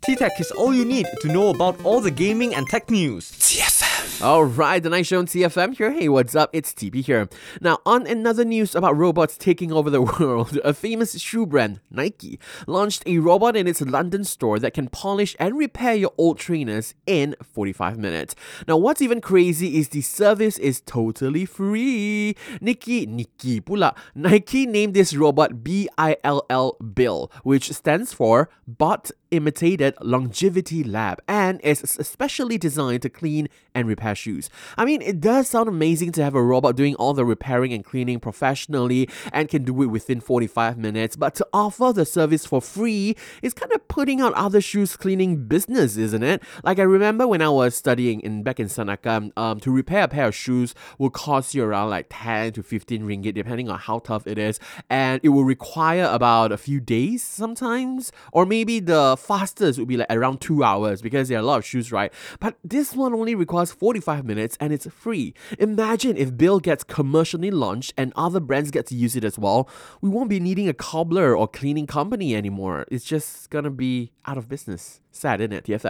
T-Tech is all you need to know about all the gaming and tech news. TFM. Alright, The Night Show on TFM here. Hey, what's up? It's TP here. Now, on another news about robots taking over the world, a famous shoe brand, Nike, launched a robot in its London store that can polish and repair your old trainers in 45 minutes. Now, what's even crazy is the service is totally free. Nike named this robot BILL, which stands for Bot Imitated Longevity Lab, and is especially designed to clean and repair shoes. I mean, it does sound amazing to have a robot doing all the repairing and cleaning professionally and can do it within 45 minutes, but to offer the service for free is kind of putting out other shoes cleaning business, isn't it? Like, I remember when I was studying back in Sanaka, to repair a pair of shoes will cost you around like 10 to 15 ringgit depending on how tough it is, and it will require about a few days sometimes, or maybe the fastest would be like around 2 hours because there are a lot of shoes, right? But this one only requires 45 minutes and it's free. Imagine if Bill gets commercially launched and other brands get to use it as well. We won't be needing a cobbler or cleaning company anymore. It's just gonna be out of business. Sad, isn't it, TFM?